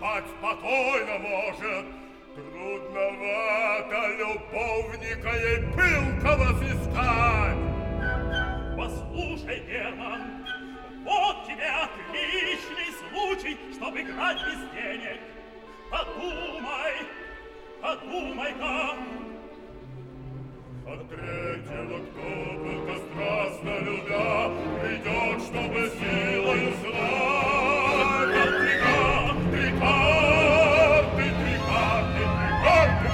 спать спокойно может. Трудновато любовника ей пылкого сыскать. Послушай, Герман, вот тебе отличный случай, чтобы играть без денег. Подумай, подумай-ка. От третьего, кто пылко страстно любя, придет, чтобы силою звать. Три карты, три карты, три карты, три карты.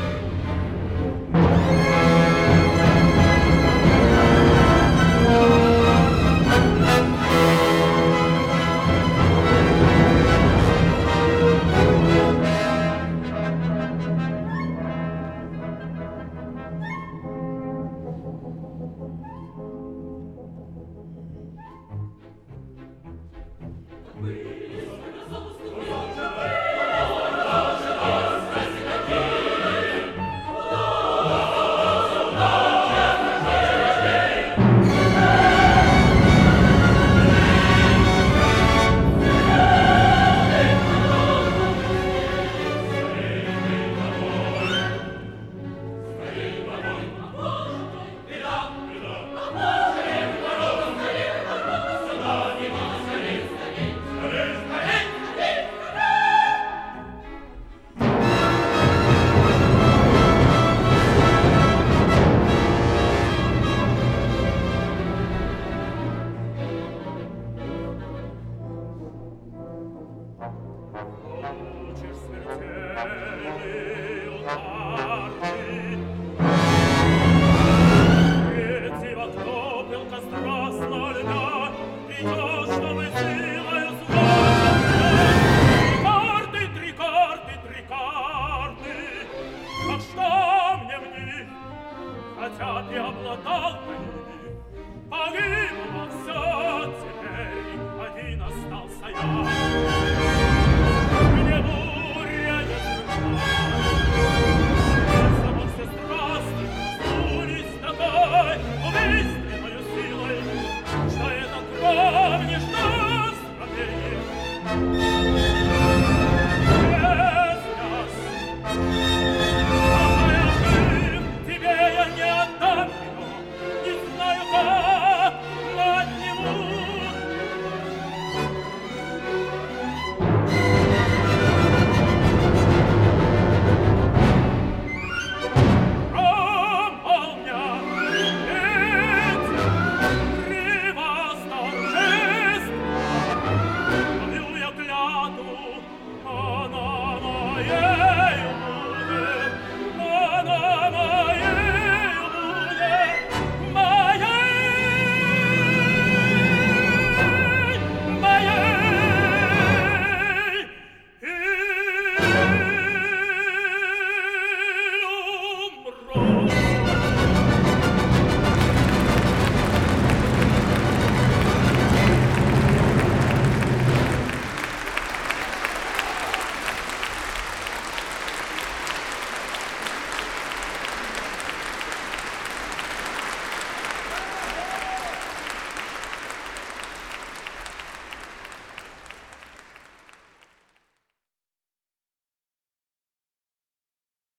Хотя ты обладал ими, погибло все теперь, один остался я.